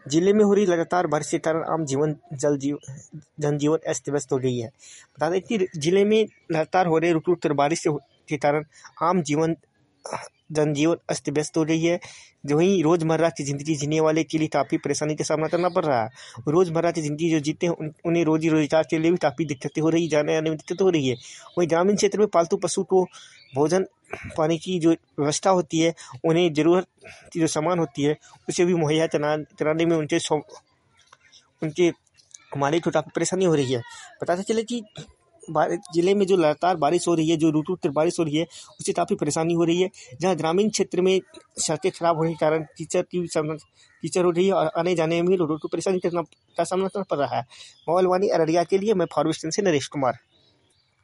जिले में हो रही लगातार बारिश के कारण आम जनजीवन अस्त व्यस्त हो गई है। बता दें कि जिले में लगातार हो रहे रुक-रुक बारिश के कारण आम जनजीवन अस्त व्यस्त हो गई है। जो ही रोज़मर्रा की ज़िंदगी जीने वाले के लिए काफ़ी परेशानी का सामना करना पड़ रहा है। रोज़मर्रा की ज़िंदगी जो जीते हैं उन्हें रोजी रोजगार के लिए भी काफ़ी दिक्कतें हो रही है, जाने आने में दिक्कत हो रही है। वहीं ग्रामीण क्षेत्र में पालतू पशु को भोजन पानी की जो व्यवस्था होती है, उन्हें ज़रूरत की जो सामान होती है उसे भी मुहैया कराने में उनके मालिक को काफ़ी परेशानी हो रही है। बताते चले कि जिले में जो लगातार बारिश हो रही है, जो रुक-रुक कर बारिश हो रही है, उससे काफ़ी परेशानी हो रही है। जहाँ ग्रामीण क्षेत्र में सड़कें खराब होने के कारण कीचड़ हो रही है और आने-जाने में लोगों को परेशानी का सामना करना पड़ रहा है। माहौल वानी अररिया के लिए मैं फारबिसगंज से नरेश कुमार।